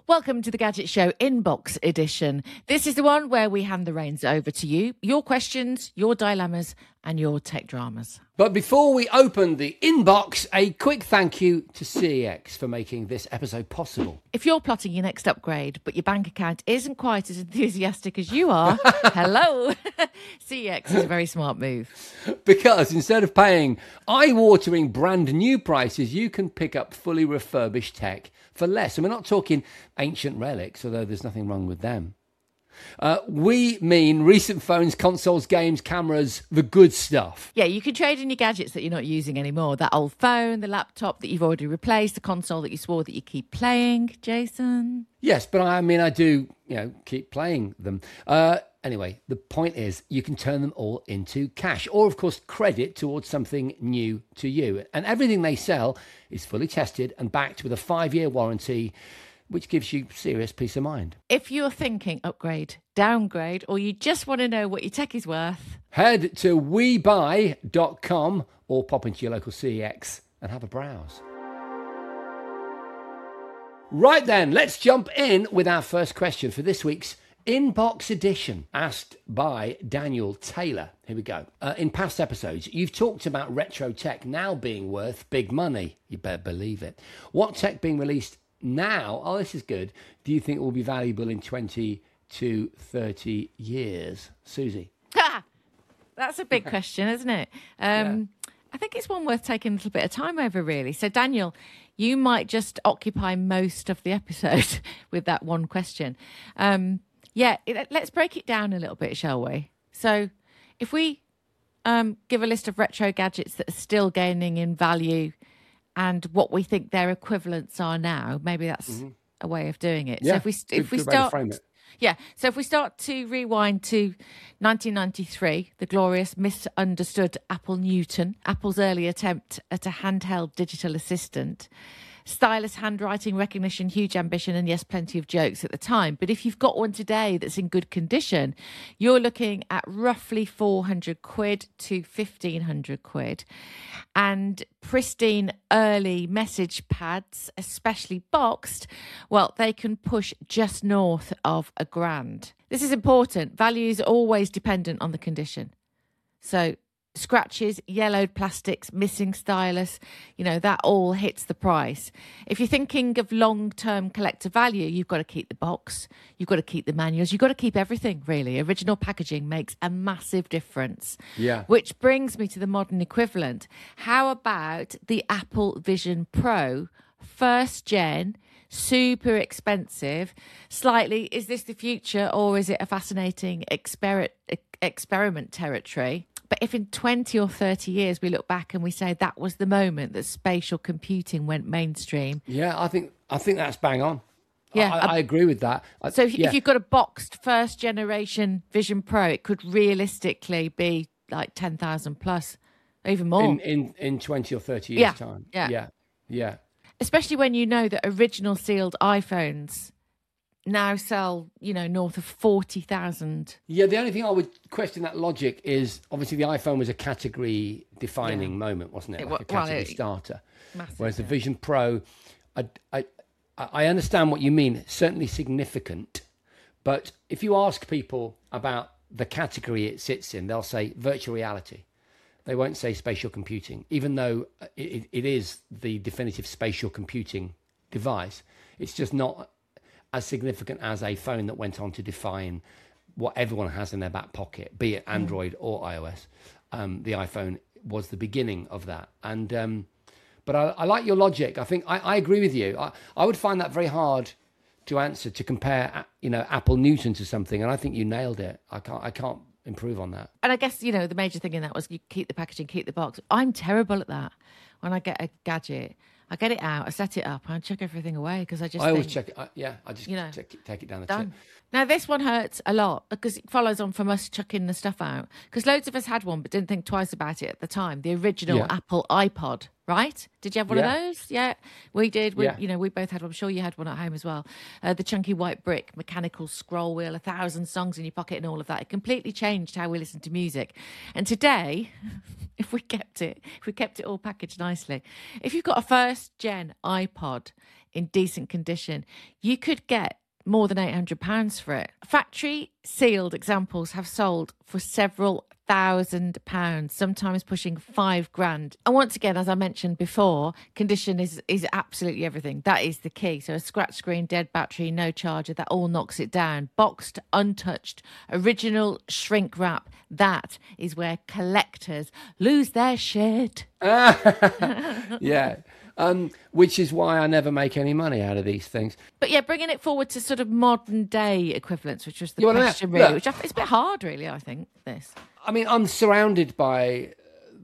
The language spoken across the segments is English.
Welcome to the Gadget Show Inbox Edition. This is the one where we hand the reins over to you, your questions, your dilemmas, and your tech dramas. But before we open the inbox, a quick thank you to CEX for making this episode possible. If you're plotting your next upgrade, but your bank account isn't quite as enthusiastic as you are, hello, CEX is a very smart move. Because instead of paying eye-watering brand new prices, you can pick up fully refurbished tech for less. And we're not talking ancient relics, although there's nothing wrong with them. We mean recent phones, consoles, games, cameras, the good stuff. Yeah, you can trade in your gadgets that you're not using anymore. That old phone, the laptop that you've already replaced, the console that you swore that you keep playing, Jason. Yes, but I do, keep playing them. Anyway, the point is you can turn them all into cash or, of course, credit towards something new to you. And everything they sell is fully tested and backed with a 5-year warranty, which gives you serious peace of mind. If you're thinking upgrade, downgrade, or you just want to know what your tech is worth, head to webuy.com or pop into your local CEX and have a browse. Right then, let's jump in with our first question for this week's Inbox Edition, asked by Daniel Taylor. Here we go. In past episodes, you've talked about retro tech now being worth big money. You better believe it. What tech being released now, this is good, do you think will be valuable in 20 to 30 years? Susie? That's a big question, isn't it? I think it's one worth taking a little bit of time over, really. So, Daniel, you might just occupy most of the episode with that one question. Let's break it down a little bit, shall we? So if we give a list of retro gadgets that are still gaining in value and what we think their equivalents are now, maybe that's a way of doing it. Yeah, so if we start, so if we start to rewind to 1993, the glorious misunderstood Apple Newton, Apple's early attempt at a handheld digital assistant. Stylus, handwriting recognition, huge ambition, and yes, plenty of jokes at the time. But if you've got one today that's in good condition, you're looking at roughly 400 quid to 1,500 quid. And pristine early message pads, especially boxed, well, they can push just north of £1,000. This is important. Value is always dependent on the condition. So scratches, yellowed plastics, missing stylus, that all hits the price. If you're thinking of long-term collector value, you've got to keep the box, you've got to keep the manuals, you've got to keep everything, really. Original packaging makes a massive difference. Yeah. Which brings me to the modern equivalent. How about the Apple Vision Pro, first gen, super expensive, slightly, is this the future or is it a fascinating experiment territory? But if in 20 or 30 years we look back and we say that was the moment that spatial computing went mainstream. Yeah, I think that's bang on. Yeah, I agree with that. If you've got a boxed first generation Vision Pro, it could realistically be like 10,000 plus, even more. In 20 or 30 years' time. Yeah. Especially when you know that original sealed iPhones now sell, north of 40,000. Yeah, the only thing I would question that logic is obviously the iPhone was a category-defining moment, wasn't it? Like a category starter. Massive, whereas the Vision Pro, I understand what you mean, certainly significant. But if you ask people about the category it sits in, they'll say virtual reality. They won't say spatial computing, even though it is the definitive spatial computing device. It's just not as significant as a phone that went on to define what everyone has in their back pocket, be it Android or iOS. The iPhone was the beginning of that. And but I like your logic. I think I agree with you. I would find that very hard to answer, to compare, Apple Newton to something. And I think you nailed it. I can't improve on that. And I guess, the major thing in that was you keep the packaging, keep the box. I'm terrible at that. When I get a gadget, I get it out, I set it up, and I chuck everything away because I always check it. I just take it down the tip. Now, this one hurts a lot because it follows on from us chucking the stuff out. Because loads of us had one but didn't think twice about it at the time. The original Apple iPod, right? Did you have one of those? Yeah, we did. We both had one. I'm sure you had one at home as well. The chunky white brick, mechanical scroll wheel, 1,000 songs in your pocket and all of that. It completely changed how we listen to music. And today, if we kept it all packaged nicely, if you've got a first-gen iPod, in decent condition, you could get more than £800 for it. Factory sealed examples have sold for several £1,000, sometimes pushing £5,000. And once again, as I mentioned before, condition is absolutely everything. That is the key. So a scratch screen, dead battery, no charger, that all knocks it down. Boxed, untouched, original shrink wrap. That is where collectors lose their shit. Yeah. Which is why I never make any money out of these things. But yeah, bringing it forward to sort of modern day equivalents, which was the question really, which it's a bit hard really, I think, this. I mean, I'm surrounded by,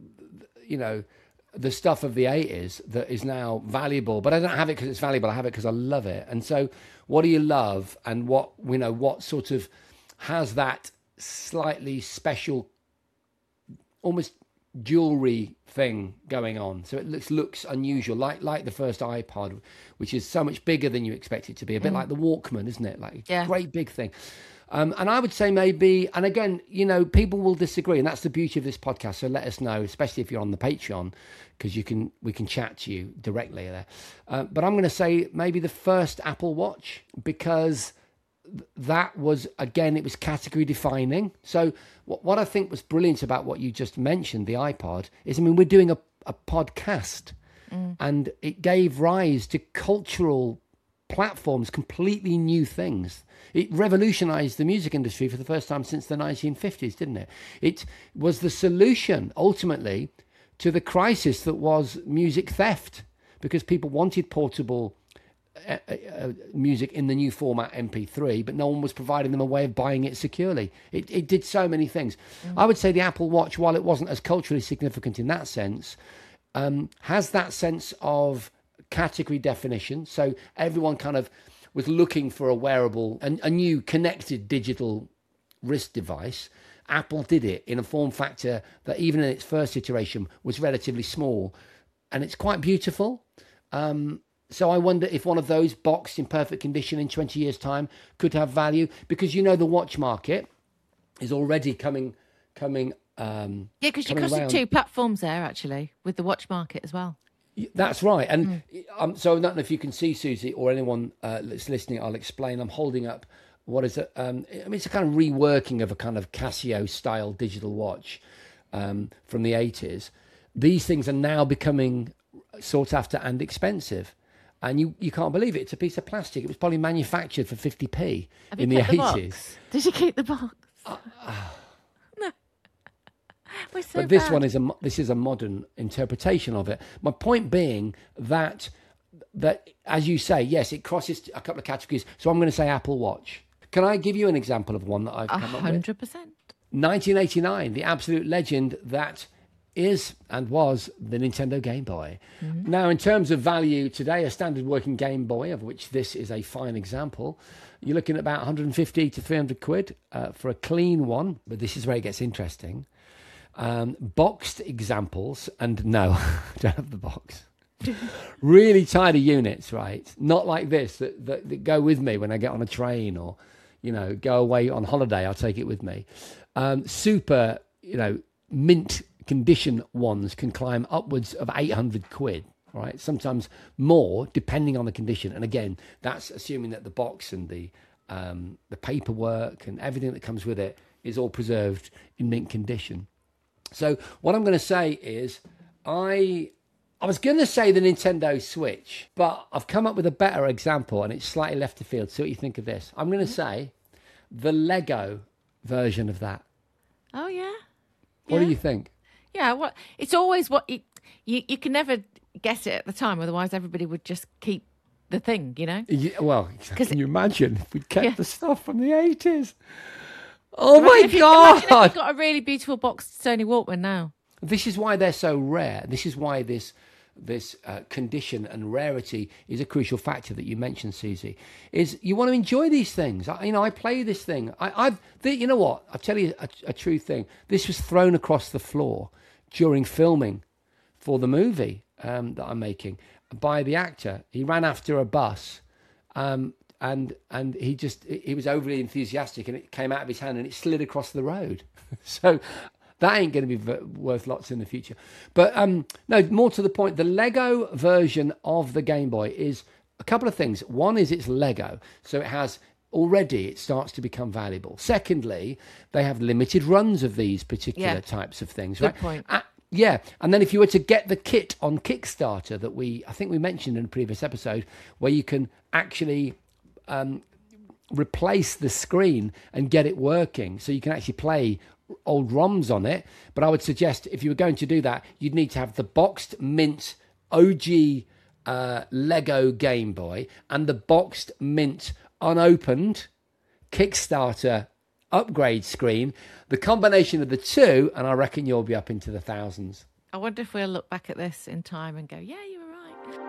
the stuff of the 80s that is now valuable, but I don't have it because it's valuable. I have it because I love it. And so what do you love, and what sort of has that slightly special, almost jewelry thing going on, so it looks unusual, like the first iPod, which is so much bigger than you expect it to be, a bit like the Walkman, isn't it? Like, great big thing. And I would say maybe, and again, people will disagree, and that's the beauty of this podcast. So let us know, especially if you're on the Patreon, because we can chat to you directly there. But I'm going to say maybe the first Apple Watch, because that was, again, it was category defining. So what I think was brilliant about what you just mentioned, the iPod, is, we're doing a podcast, and it gave rise to cultural platforms, completely new things. It revolutionized the music industry for the first time since the 1950s, didn't it? It was the solution, ultimately, to the crisis that was music theft, because people wanted portable music in the new format MP3, but no one was providing them a way of buying it securely. It did so many things. I would say the Apple Watch, while it wasn't as culturally significant in that sense, has that sense of category definition. So everyone kind of was looking for a wearable, a new connected digital wrist device. Apple did it in a form factor that, even in its first iteration, was relatively small, and it's quite beautiful. So I wonder if one of those boxed in perfect condition in 20 years' time could have value, because the watch market is already coming. Because you're crossing two platforms there, actually, with the watch market as well. That's right. And so I don't know if you can see, Susie, or anyone that's listening, I'll explain. I'm holding up what is it? It's a kind of reworking of a kind of Casio-style digital watch from the 80s. These things are now becoming sought after and expensive. And you can't believe it. It's a piece of plastic. It was probably manufactured for 50p in the 80s. Did you keep the box? No. We're so but this bad. one is a modern interpretation of it. My point being that as you say, yes, it crosses a couple of categories. So I'm going to say Apple Watch. Can I give you an example of one that I've come up with? 100%. 1989, the absolute legend that is and was the Nintendo Game Boy. Mm-hmm. Now, in terms of value today, a standard working Game Boy, of which this is a fine example, you're looking at about 150 to 300 quid for a clean one. But this is where it gets interesting. Boxed examples, and no, I don't have the box. Really tiny units, right? Not like this that go with me when I get on a train or, go away on holiday. I'll take it with me. Super, mint condition ones can climb upwards of 800 quid, right? Sometimes more, depending on the condition. And again, that's assuming that the box and the paperwork and everything that comes with it is all preserved in mint condition. So what I'm going to say is, I was going to say the Nintendo Switch, but I've come up with a better example, and it's slightly left of field. See what you think of this. I'm going to say the Lego version of that. Oh, yeah. What do you think? Yeah, well, it's always what you can never guess it at the time. Otherwise, everybody would just keep the thing, Yeah, well, can you imagine if we kept the stuff from the 80s? Oh, my God. Imagine if you've got a really beautiful boxed Sony Walkman now. This is why they're so rare. This is why this condition and rarity is a crucial factor that you mentioned, Susie. Is you want to enjoy these things. I play this thing. You know what? I'll tell you a true thing. This was thrown across the floor during filming for the movie that I'm making by the actor. He ran after a bus, and he was overly enthusiastic, and it came out of his hand and it slid across the road. So that ain't going to be worth lots in the future. But no, more to the point, the Lego version of the Game Boy is a couple of things. One is it's Lego, so it starts to become valuable. Secondly, they have limited runs of these particular types of things. Good point. Yeah, and then if you were to get the kit on Kickstarter that I think we mentioned in a previous episode, where you can actually replace the screen and get it working, so you can actually play old ROMs on it. But I would suggest if you were going to do that, you'd need to have the boxed mint OG Lego Game Boy and the boxed mint unopened Kickstarter upgrade screen, the combination of the two, and I reckon you'll be up into the thousands. I wonder if we'll look back at this in time and go, yeah, you were right.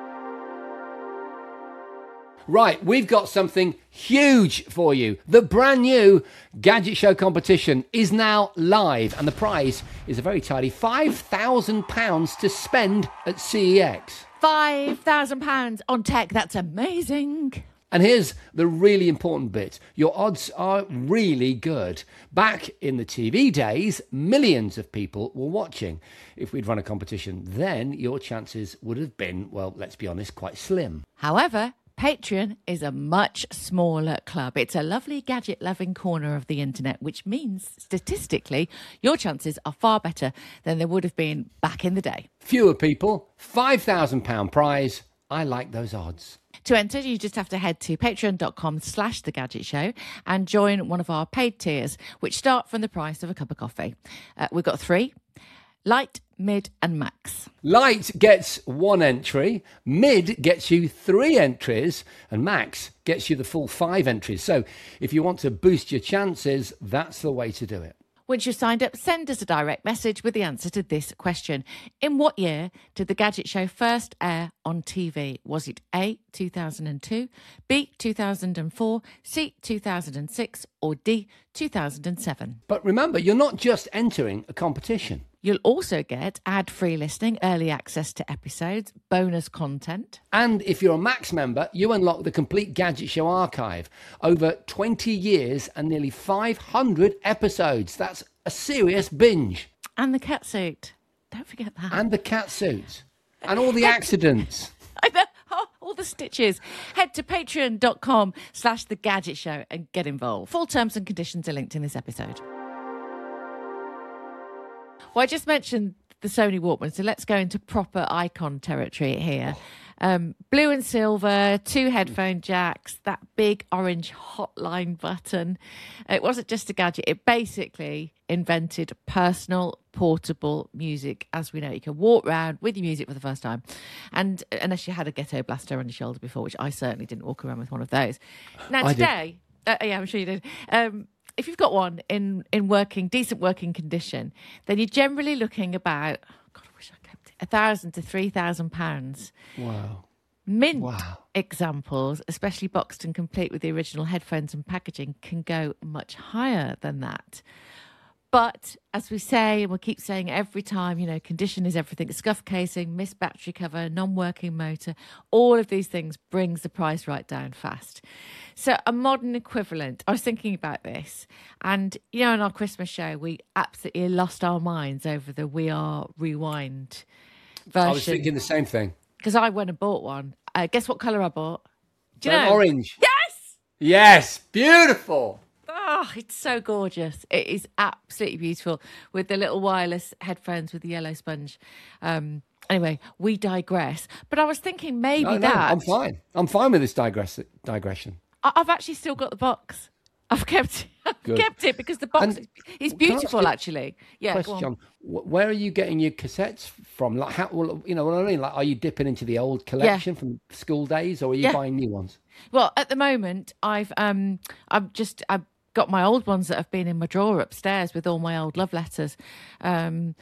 Right, we've got something huge for you. The brand new Gadget Show competition is now live, and the prize is a very tidy £5,000 to spend at CEX. £5,000 on tech, that's amazing. And here's the really important bit. Your odds are really good. Back in the TV days, millions of people were watching. If we'd run a competition then, your chances would have been, well, let's be honest, quite slim. However, Patreon is a much smaller club. It's a lovely gadget-loving corner of the internet, which means, statistically, your chances are far better than they would have been back in the day. Fewer people, £5,000 prize. I like those odds. To enter, you just have to head to patreon.com/The Gadget Show and join one of our paid tiers, which start from the price of a cup of coffee. We've got 3, Light, Mid and Max. Light gets 1 entry, Mid gets you 3 entries, and Max gets you the full 5 entries. So if you want to boost your chances, that's the way to do it. Once you've signed up, send us a direct message with the answer to this question. In what year did The Gadget Show first air on TV? Was it A, 2002, B, 2004, C, 2006, or D, 2007? But remember, you're not just entering a competition. You'll also get ad-free listening, early access to episodes, bonus content. And if you're a Max member, you unlock the complete Gadget Show archive. Over 20 years and nearly 500 episodes. That's a serious binge. And the cat suit. Don't forget that. And the cat suit. And all the accidents. I know. Oh, all the stitches. Head to patreon.com/The Gadget Show and get involved. Full terms and conditions are linked in this episode. Well, I just mentioned the Sony Walkman, so let's go into proper icon territory here. Blue and silver, 2 headphone jacks, that big orange hotline button. It wasn't just a gadget. It basically invented personal, portable music. As we know, you can walk around with your music for the first time. And unless you had a Ghetto Blaster on your shoulder before, which I certainly didn't walk around with one of those. Now, today... yeah, I'm sure you did. If you've got one in decent working condition, then you're generally looking about, God, I wish I kept it, £1,000 to £3,000. Wow. Mint examples, especially boxed and complete with the original headphones and packaging, can go much higher than that. But as we say, and we'll keep saying every time, condition is everything. Scuff casing, missed battery cover, non-working motor, all of these things brings the price right down fast. So a modern equivalent, I was thinking about this, and, in our Christmas show, we absolutely lost our minds over the We Are Rewind version. I was thinking the same thing. Because I went and bought one. Guess what colour I bought? Do you know? Orange. Yes! Yes, beautiful. Oh, it's so gorgeous. It is absolutely beautiful with the little wireless headphones with the yellow sponge. Anyway, we digress. But I was thinking maybe that... I'm fine. I'm fine with this digression. I've actually still got the box. I've kept it because the box is beautiful, actually. Yeah. Question: where are you getting your cassettes from? Like, how? Well, you know what I mean. Like, are you dipping into the old collection from school days, or are you buying new ones? Well, at the moment, I've got my old ones that have been in my drawer upstairs with all my old love letters. From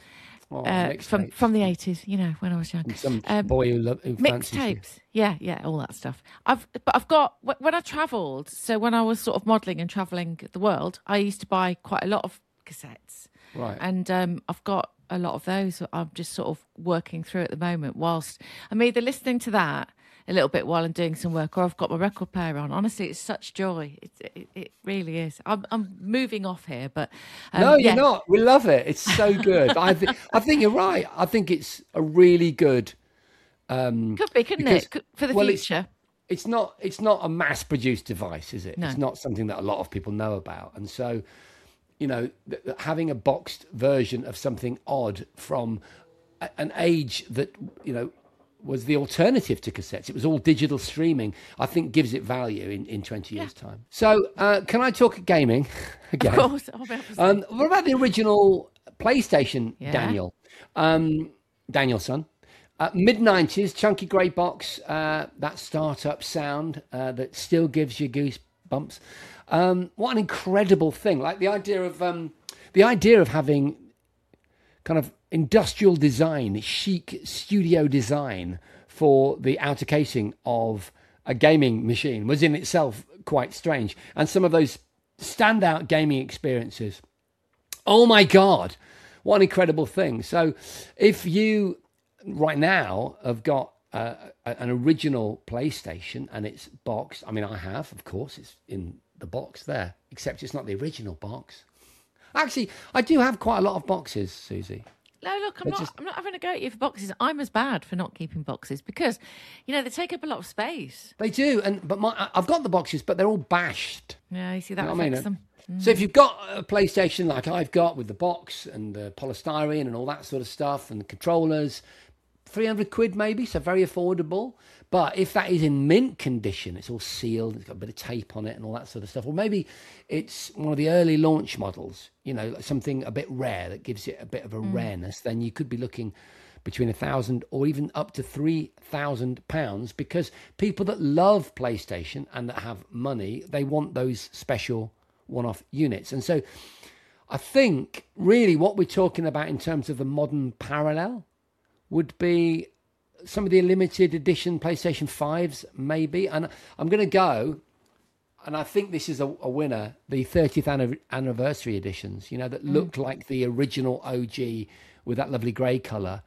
the 80s, when I was young. Some boy who mixtapes, yeah, all that stuff. I've got when I travelled. So when I was sort of modelling and travelling the world, I used to buy quite a lot of cassettes, right? And I've got a lot of those that I'm just sort of working through at the moment. Whilst I'm either listening to that a little bit while I'm doing some work, or I've got my record player on. Honestly, it's such joy. It really is. I'm moving off here, but no, you're not. We love it. It's so good. I think you're right. I think it's a really good. Could be, couldn't it, for the future? it's not a mass-produced device, is it? No. It's not something that a lot of people know about. And so, having a boxed version of something odd from an age that, was the alternative to cassettes. It was all digital streaming, I think gives it value in 20 years' time. So can I talk gaming again? Of course. What about the original PlayStation, Daniel? Danielson. Mid-90s, chunky grey box, that startup sound that still gives you goosebumps. What an incredible thing. Like the idea of having kind of industrial design, chic studio design for the outer casing of a gaming machine was in itself quite strange. And some of those standout gaming experiences. Oh my God, what an incredible thing. So if you right now have got an original PlayStation and it's boxed, I mean, I have, of course, it's in the box there, except it's not the original box. Actually, I do have quite a lot of boxes, Susie. No, look, I'm not having a go at you for boxes. I'm as bad for not keeping boxes because, they take up a lot of space. They do, but I've got the boxes, but they're all bashed. Yeah, you see that affects them. So if you've got a PlayStation like I've got with the box and the polystyrene and all that sort of stuff and the controllers, 300 quid maybe, so very affordable. But if that is in mint condition, it's all sealed, it's got a bit of tape on it and all that sort of stuff. Or maybe it's one of the early launch models, something a bit rare that gives it a bit of a rareness, then you could be looking between £1,000 or even up to £3,000 because people that love PlayStation and that have money, they want those special one-off units. And so I think really what we're talking about in terms of the modern parallel would be some of the limited edition PlayStation 5s, maybe. And I'm going to go, and I think this is a winner, the 30th anniversary editions, that look like the original OG with that lovely grey colour.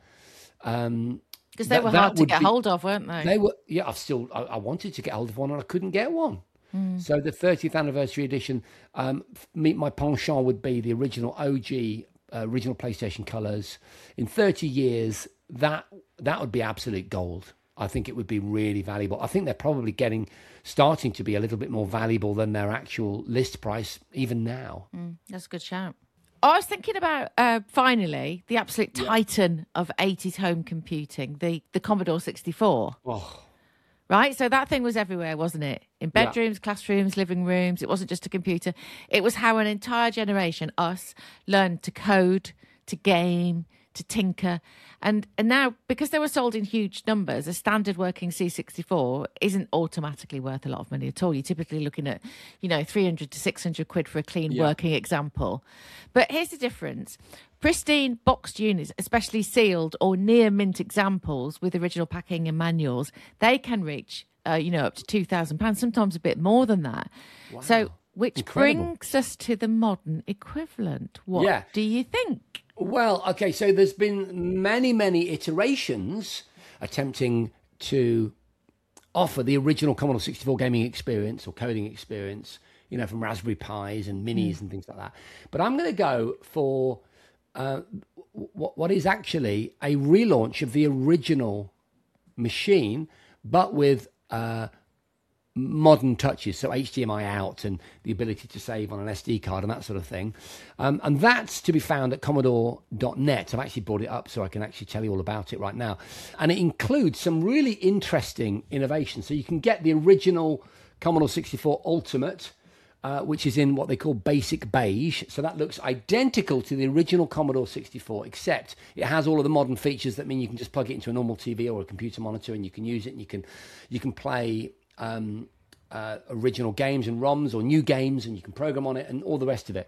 Because they were hard to get hold of, weren't they? They were, yeah, I wanted to get hold of one and I couldn't get one. So the 30th anniversary edition, my penchant would be the original OG, original PlayStation colours. In 30 years, that would be absolute gold. I think it would be really valuable. I think they're probably starting to be a little bit more valuable than their actual list price even now. That's a good shout. I was thinking about, finally, the absolute titan of 80s home computing, the Commodore 64. Oh. Right? So that thing was everywhere, wasn't it? In bedrooms, classrooms, living rooms. It wasn't just a computer. It was how an entire generation, us, learned to code, to game, to tinker. And now, because they were sold in huge numbers, a standard working C64 isn't automatically worth a lot of money at all. You're typically looking at, 300 to 600 quid for a clean working example. But here's the difference. Pristine boxed units, especially sealed or near mint examples with original packing and manuals, they can reach, up to £2,000, sometimes a bit more than that. Wow. So, which Incredible. brings us to the modern equivalent. What do you think? Well, okay, so there's been many, many iterations attempting to offer the original Commodore 64 gaming experience or coding experience, from Raspberry Pis and Minis and things like that. But I'm going to go for what is actually a relaunch of the original machine, but with modern touches, so HDMI out and the ability to save on an SD card and that sort of thing. And that's to be found at Commodore.net. I've actually brought it up so I can actually tell you all about it right now. And it includes some really interesting innovations. So you can get the original Commodore 64 Ultimate, which is in what they call basic beige. So that looks identical to the original Commodore 64, except it has all of the modern features that mean you can just plug it into a normal TV or a computer monitor and you can use it and you can play original games and ROMs or new games and you can program on it and all the rest of it.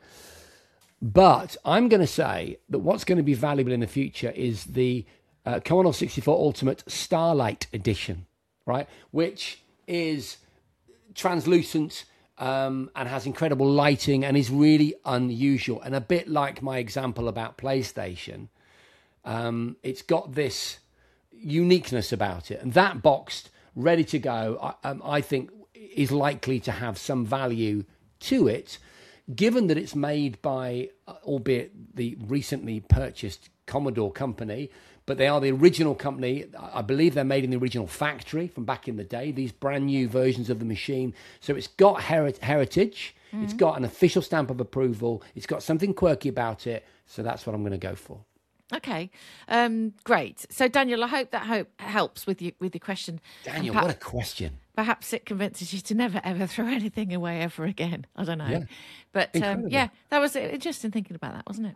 But I'm going to say that what's going to be valuable in the future is the Commodore 64 Ultimate Starlight Edition, right? Which is translucent and has incredible lighting and is really unusual. And a bit like my example about PlayStation, it's got this uniqueness about it. And that boxed, ready to go, I think is likely to have some value to it, given that it's made by, albeit the recently purchased Commodore company, but they are the original company. I believe they're made in the original factory from back in the day, these brand new versions of the machine. So it's got heritage, it's got an official stamp of approval, it's got something quirky about it. So that's what I'm going to go for. Okay, great. So, Daniel, I hope that helps with your question. Daniel, what a question. Perhaps it convinces you to never, ever throw anything away ever again. I don't know. Yeah. But, that was interesting thinking about that, wasn't it?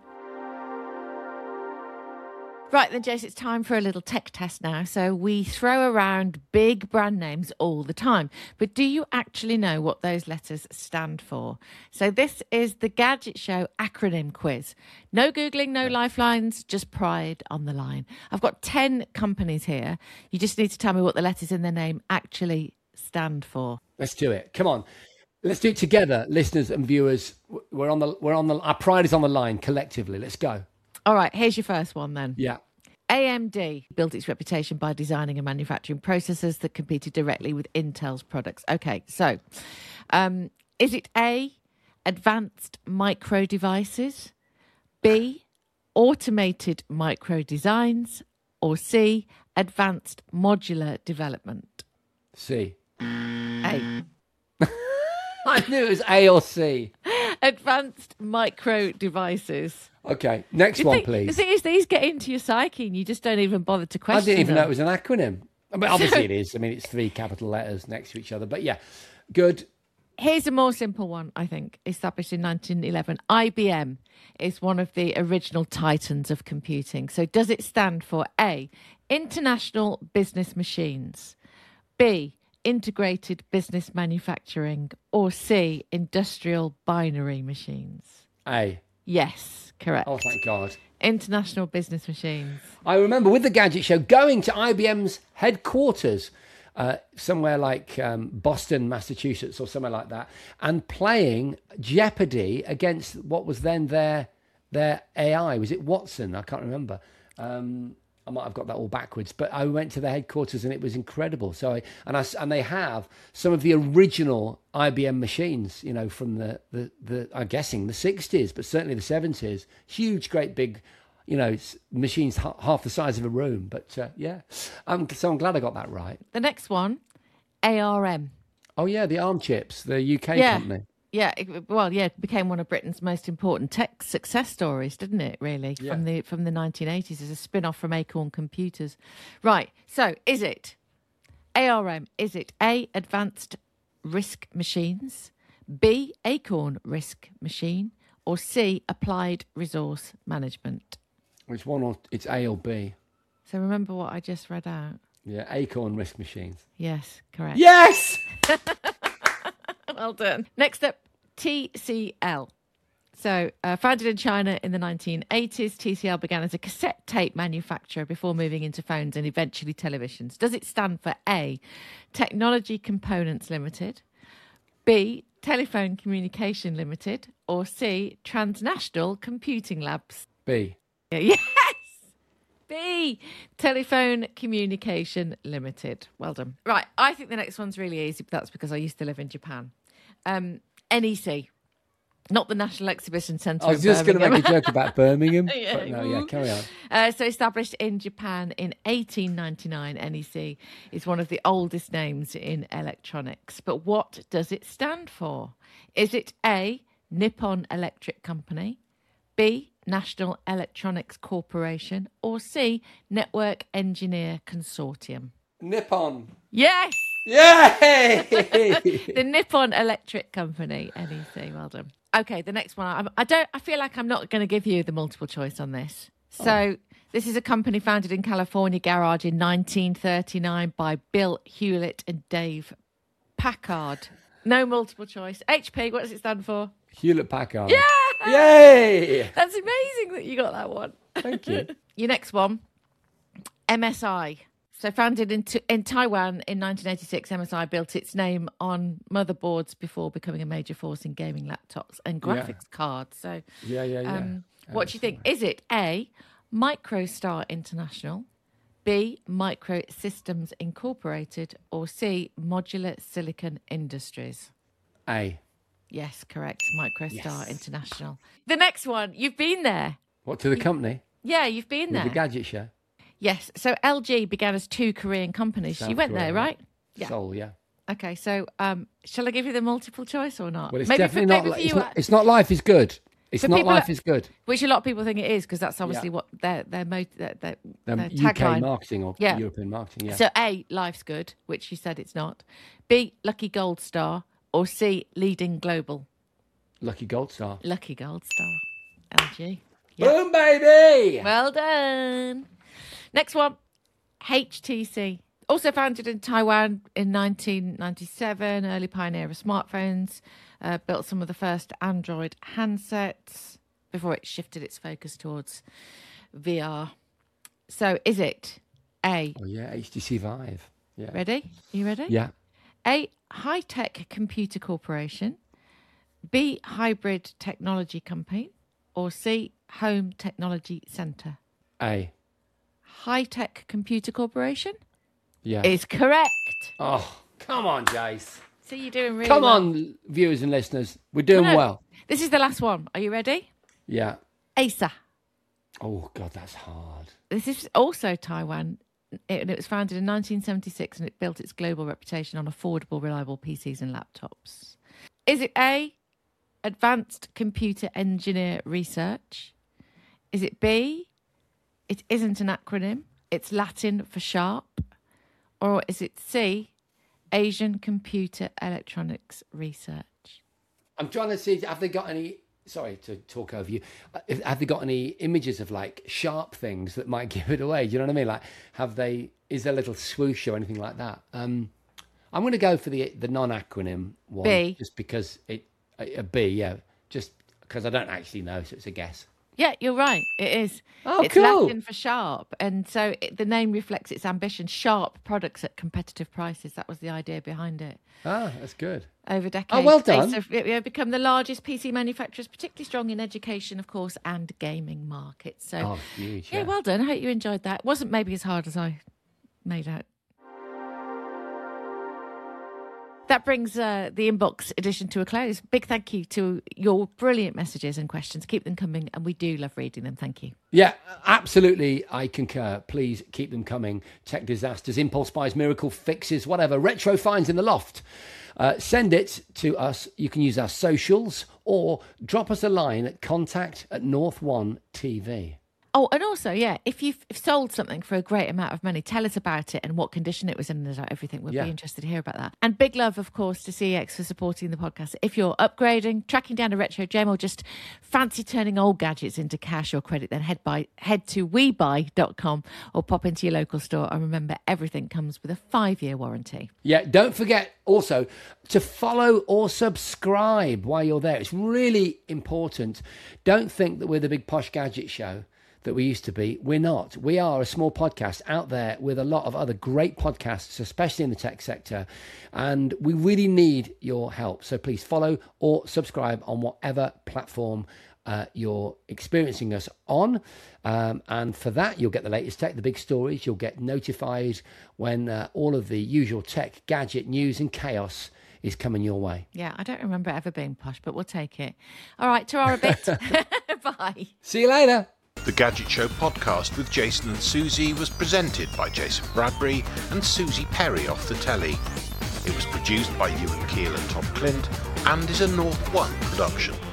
Right then, Jace, it's time for a little tech test now. So we throw around big brand names all the time. But do you actually know what those letters stand for? So this is the Gadget Show acronym quiz. No Googling, no lifelines, just pride on the line. I've got 10 companies here. You just need to tell me what the letters in their name actually stand for. Let's do it. Come on. Let's do it together, listeners and viewers. We're on the our pride is on the line collectively. Let's go. All right, here's your first one then. Yeah. AMD built its reputation by designing and manufacturing processors that competed directly with Intel's products. Okay, so is it A, advanced micro devices, B, automated micro designs, or C, advanced modular development? C. A. I knew it was A or C. Advanced micro devices. Okay, next one, please. The thing is, these get into your psyche and you just don't even bother to question I didn't even them. know it was an acronym. I mean, obviously it is. I mean, it's 3 capital letters next to each other. But yeah, good. Here's a more simple one, I think. Established in 1911, IBM is one of the original titans of computing. So does it stand for A, International Business Machines, B, Integrated Business Manufacturing, or C, Industrial Binary Machines? A. Yes, correct. Oh, thank God. International Business Machines. I remember with the Gadget Show going to IBM's headquarters, somewhere like Boston, Massachusetts, or somewhere like that, and playing Jeopardy against what was then their AI. Was it Watson? I can't remember. I might have got that all backwards, but I went to the headquarters and it was incredible. So and they have some of the original IBM machines, you know, from the I'm guessing the 60s, but certainly the 70s. Huge, great big, you know, machines half the size of a room. But yeah, I'm glad I got that right. The next one, ARM. Oh yeah, the ARM chips, the UK company. Yeah, it became one of Britain's most important tech success stories, didn't it, really, from the 1980s as a spin-off from Acorn Computers. Right, so is it ARM, is it A, Advanced RISC Machines, B, Acorn RISC Machine, or C, Applied Resource Management? Which one? Or it's A or B? So remember what I just read out? Yeah, Acorn RISC Machines. Yes, correct. Yes! Well done. Next up, TCL. So, founded in China in the 1980s, TCL began as a cassette tape manufacturer before moving into phones and eventually televisions. Does it stand for A, Technology Components Limited, B, Telephone Communication Limited, or C, Transnational Computing Labs? B. Yes! B, Telephone Communication Limited. Well done. Right, I think the next one's really easy, but that's because I used to live in Japan. NEC, not the National Exhibition Centre. I was just going to make a joke about Birmingham, but no, carry on. So established in Japan in 1899, NEC is one of the oldest names in electronics. But what does it stand for? Is it A, Nippon Electric Company, B, National Electronics Corporation, or C, Network Engineer Consortium? Nippon. Yes! Yay! The Nippon Electric Company, NEC. Well done. Okay, the next one. I feel like I'm not going to give you the multiple choice on this. So this is a company founded in California garage in 1939 by Bill Hewlett and Dave Packard. No multiple choice. HP, what does it stand for? Hewlett Packard. Yeah! Yay! That's amazing that you got that one. Thank you. Your next one, MSI. So founded in Taiwan in 1986, MSI built its name on motherboards before becoming a major force in gaming laptops and graphics cards. So, what do you think? Is it A, Microstar International, B, Micro Systems Incorporated, or C, Modular Silicon Industries? A. Yes, correct. Microstar International. The next one, you've been there. What, to the company? Yeah, you've been there. The Gadget Show. Yes. So LG began as 2 Korean companies. You went there, right? Yeah. Seoul, yeah. Okay. So shall I give you the multiple choice or not? Well, it's definitely not. It's not Life is Good. It's not Life is Good. Which a lot of people think it is, because that's obviously what their UK tagline. marketing or European marketing, yeah. So A, Life's Good, which you said it's not. B, Lucky Gold Star. Or C, Leading Global. Lucky Gold Star. Lucky Gold Star. LG. Yep. Boom, baby! Well done. Next one, HTC. Also founded in Taiwan in 1997, early pioneer of smartphones. Built some of the first Android handsets before it shifted its focus towards VR. So is it A? Oh, yeah, HTC Vive. Yeah. Ready? Are you ready? Yeah. A, High-Tech Computer Corporation. B, Hybrid Technology Company. Or C, Home Technology Centre. A. High-Tech Computer Corporation? Yeah. Is correct. Oh, come on, Jace. So you're doing really well. Come on, viewers and listeners. We're doing well. This is the last one. Are you ready? Yeah. Acer. Oh, God, that's hard. This is also Taiwan. It was founded in 1976 and it built its global reputation on affordable, reliable PCs and laptops. Is it A, Advanced Computer Engineer Research? Is it B, it isn't an acronym, it's Latin for sharp? Or is it C, Asian Computer Electronics Research? I'm trying to see, have they got any, sorry to talk over you, have they got any images of like sharp things that might give it away? Do you know what I mean? Like, is there a little swoosh or anything like that? I'm going to go for the non-acronym one. B. Just because a B, yeah. Just because I don't actually know, so it's a guess. Yeah, you're right. It is. Oh, it's cool. Latin for sharp. And so the name reflects its ambition. Sharp products at competitive prices. That was the idea behind it. Ah, that's good. Over decades. Oh, well done. They've become the largest PC manufacturers, particularly strong in education, of course, and gaming markets. So, huge. Yeah, well done. I hope you enjoyed that. It wasn't maybe as hard as I made out. That brings the inbox edition to a close. Big thank you to your brilliant messages and questions. Keep them coming, and we do love reading them. Thank you. Yeah, absolutely. I concur. Please keep them coming. Tech disasters, impulse buys, miracle fixes, whatever. Retro finds in the loft. Send it to us. You can use our socials or drop us a line at contact@North1TV. Oh, and also, yeah, if you've sold something for a great amount of money, tell us about it and what condition it was in and everything. We'd be interested to hear about that. And big love, of course, to CEX for supporting the podcast. If you're upgrading, tracking down a retro gem, or just fancy turning old gadgets into cash or credit, then head to webuy.com or pop into your local store. And remember, everything comes with a 5-year warranty. Yeah, don't forget also to follow or subscribe while you're there. It's really important. Don't think that we're the big posh gadget show that we used to be. We're not. We are a small podcast out there with a lot of other great podcasts, especially in the tech sector, and we really need your help. So please follow or subscribe on whatever platform you're experiencing us on, and for that you'll get the latest tech, the big stories. You'll get notified when all of the usual tech, gadget news and chaos is coming your way. Yeah, I don't remember ever being posh, but we'll take it. All right, ta-ra a bit. Bye. See you later. The Gadget Show podcast with Jason and Susie was presented by Jason Bradbury and Susie Perry off the telly. It was produced by Ewan Keel and Tom Clint and is a North One production.